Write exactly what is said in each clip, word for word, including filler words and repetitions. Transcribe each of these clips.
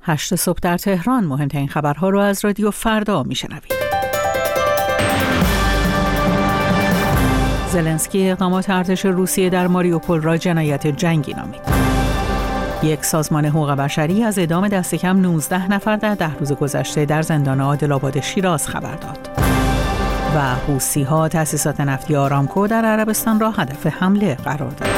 هشت صبح در تهران. مهمترین خبرها رو از رادیو فردا میشنوید. زلنسکی اقدامات ارتش روسیه در ماریوپول را جنایت جنگی نامید. یک سازمان حقوق بشری از اعدام دست کم نوزده نفر در ده روز گذشته در زندان عادل‌آباد شیراز خبر داد. و حوثی‌ها تأسیسات نفتی آرامکو در عربستان را هدف حمله قرار داد.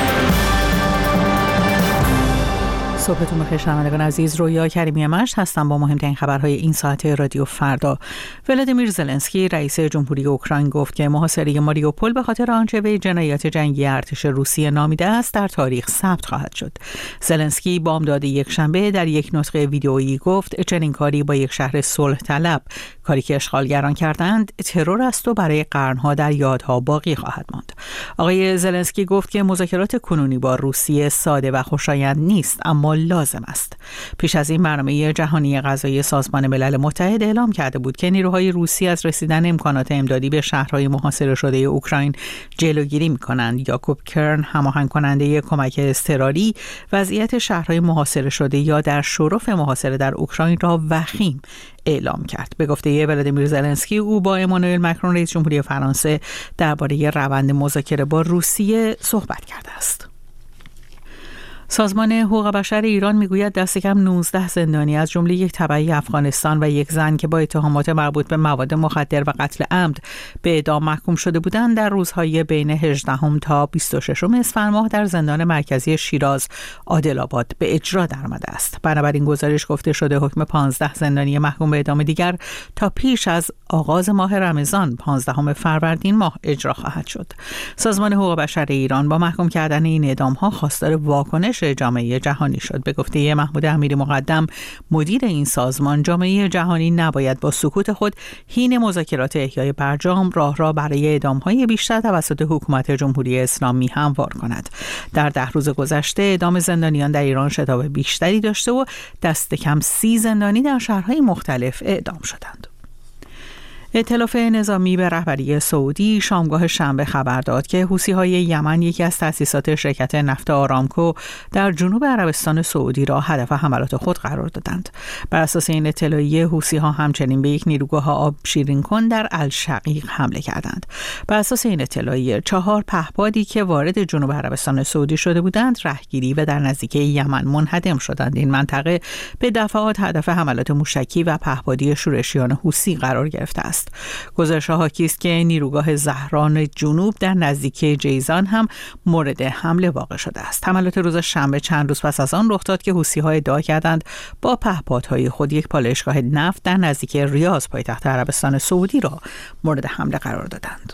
صبحتون بخیر شنوندگان عزیز، رویا کریمی مشت هستم با مهمترین خبرهای این ساعت رادیو فردا. ولادیمیر زلنسکی رئیس جمهوری اوکراین گفت که محاصره ماریوپول به خاطر آنچه به جنایت جنگی ارتش روسیه نامیده است در تاریخ ثبت خواهد شد. زلنسکی بامداد یک شنبه در یک نطق ویدئویی گفت چنین کاری با یک شهر صلح طلب، کاری که اشغالگران کردند، ترور است و برای قرنها در یادها باقی خواهد ماند. آقای زلنسکی گفت که مذاکرات کنونی با روسیه ساده و خوشایند نیست، اما لازم است. پیش از این برنامه جهانی غذایی سازمان ملل متحد اعلام کرده بود که نیروهای روسی از رسیدن امکانات امدادی به شهرهای محاصره شده اوکراین جلوگیری می‌کنند. یاکوب کرن، هماهنگ کننده کمک اضطراری، وضعیت شهرهای محاصره شده یا در شرف محاصره در اوکراین را وخیم اعلام کرد. به گفته ولادیمیر زلنسکی، او با امانوئل مکرون رئیس جمهوری فرانسه درباره روند مذاکره با روسیه صحبت کرده است. سازمان حقوق بشر ایران میگوید دست کم نوزده زندانی از جمله یک تبعی افغانستان و یک زن که با اتهامات مربوط به مواد مخدر و قتل عمد به اعدام محکوم شده بودند در روزهای بین هجدهم تا بیست و ششم اسفند ماه در زندان مرکزی شیراز عادل‌آباد به اجرا درآمده است. بنابراین گزارش گفته شده حکم پانزده زندانی محکوم به اعدام دیگر تا پیش از آغاز ماه رمضان پانزدهم فروردین ماه اجرا خواهد شد. سازمان حقوق بشر ایران با محکوم کردن این اعدام‌ها خواستار واکنش جامعه جهانی شد. به گفته محمود امیری مقدم، مدیر این سازمان، جامعه جهانی نباید با سکوت خود حین مذاکرات احیای برجام راه را برای اعدام‌های بیشتر توسط حکومت جمهوری اسلامی هموار کند. در ده روز گذشته اعدام زندانیان در ایران شتاب بیشتری داشته و دست کم سی زندانی در شهرهای مختلف اعدام شدند. ائتلاف نظامی به رهبری سعودی شامگاه شنبه خبر داد که حوثی‌های یمن یکی از تأسیسات شرکت نفت آرامکو در جنوب عربستان سعودی را هدف حملات خود قرار دادند. بر اساس این اطلاعیه، حوثی‌ها همچنین به یک نیروگاه آب شیرین کن در الشقیق حمله کردند. بر اساس این اطلاعیه، چهار پهپادی که وارد جنوب عربستان سعودی شده بودند رهگیری و در نزدیکی یمن منهدم شدند. این منطقه به دفعات هدف حملات موشکی و پهپادی شورشیان حوثی قرار گرفته است. گزارش‌ها حاکی است که نیروگاه زهران جنوب در نزدیکی جیزان هم مورد حمله واقع شده است. حملات روز شنبه چند روز پس از آن رخ داد که حوثی‌ها ادعا کردند با پهپادهای خود یک پالایشگاه نفت در نزدیکی ریاض پایتخت عربستان سعودی را مورد حمله قرار دادند.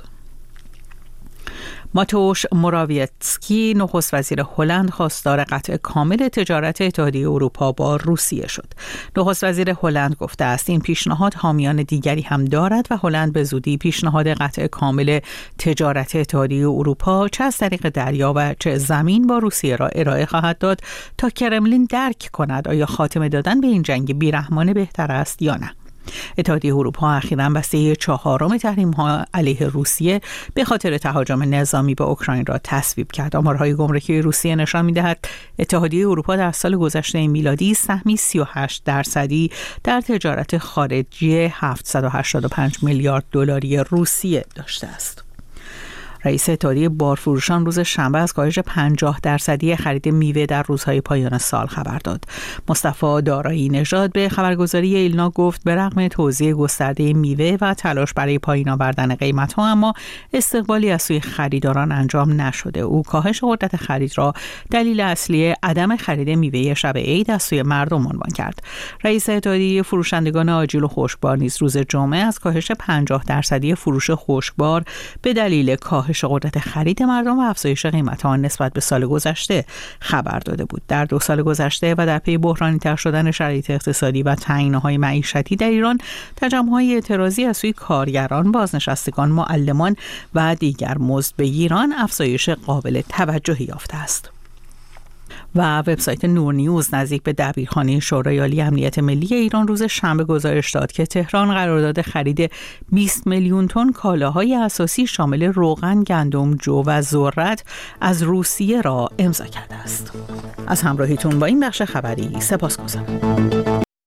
ماتوش موراویتسکی، نخست وزیر هلند، خواستار قطع کامل تجارت اتحادیه اروپا با روسیه شد. نخست وزیر هلند گفته است این پیشنهاد حامیان دیگری هم دارد و هلند به زودی پیشنهاد قطع کامل تجارت اتحادیه اروپا چه از طریق دریا و چه زمین با روسیه را ارائه خواهد داد تا کرملین درک کند آیا خاتمه دادن به این جنگ بیرحمانه بهتر است یا نه. اتحادیه اروپا اخیراً بسته چهارم تحریم‌ها علیه روسیه به خاطر تهاجم نظامی به اوکراین را تصویب کرد. آمارهای گمرکی روسیه نشان می‌دهد اتحادیه اروپا در سال گذشته میلادی سهمی سی و هشت درصدی در تجارت خارجی هفتصد و هشتاد و پنج میلیارد دلاری روسیه داشته است. رئیس اتحادیه بارفروشان روز شنبه از کاهش پنجاه درصدی خرید میوه در روزهای پایان سال خبر داد. مصطفی دارایی نژاد به خبرگزاری ایلنا گفت به رغم توزیع گسترده میوه و تلاش برای پایین آوردن قیمت‌ها، اما استقبالی از سوی خریداران انجام نشده. او کاهش قدرت خرید را دلیل اصلی عدم خرید میوه شب عید از سوی مردم عنوان کرد. رئیس اتحادیه فروشندگان آجیل و خشکبار نیز روز جمعه از کاهش پنجاه درصدی فروش خشکبار به دلیل کاهش قدرت خرید مردم و افزایش قیمت آن نسبت به سال گذشته خبر داده بود. در دو سال گذشته و در پی بحرانی تر شدن شرایط اقتصادی و تعیین‌های معیشتی در ایران، تجمع‌های اعتراضی از سوی کارگران، بازنشستگان، معلمان و دیگر مزدبگیران افزایش قابل توجهی یافته است. و وبسایت نور نیوز نزدیک به دبیرخانه شورای عالی امنیت ملی ایران روز شنبه گزارش داد که تهران قرارداد خرید بیست میلیون تن کالاهای اساسی شامل روغن، گندم، جو و ذرت از روسیه را امضا کرده است. از همراهیتون با این بخش خبری سپاسگزارم.